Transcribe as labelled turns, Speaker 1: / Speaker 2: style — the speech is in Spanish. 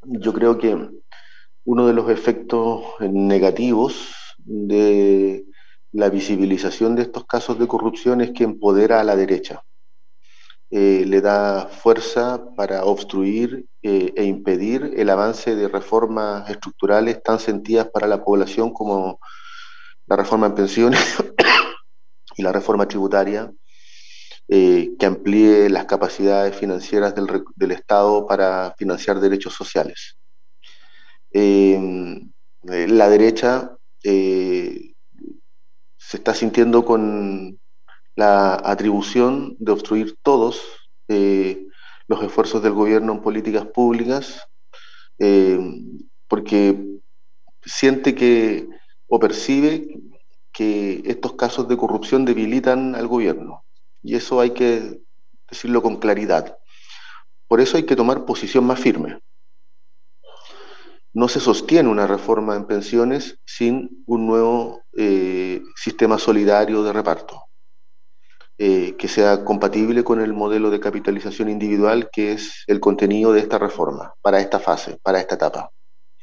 Speaker 1: Yo creo que uno de los efectos negativos de la visibilización de estos casos de corrupción es que empodera a la derecha. Le da fuerza para obstruir e impedir el avance de reformas estructurales tan sentidas para la población como la reforma en pensiones y la reforma tributaria, que amplíe las capacidades financieras del Estado para financiar derechos sociales. La derecha eh, se está sintiendo con la atribución de obstruir todos los esfuerzos del gobierno en políticas públicas, eh, porque siente que o percibe que estos casos de corrupción debilitan al gobierno. Y eso hay que decirlo con claridad. Por eso hay que tomar posición más firme. No se sostiene una reforma en pensiones sin un nuevo sistema solidario de reparto, que sea compatible con el modelo de capitalización individual que es el contenido de esta reforma, para esta fase, para esta etapa.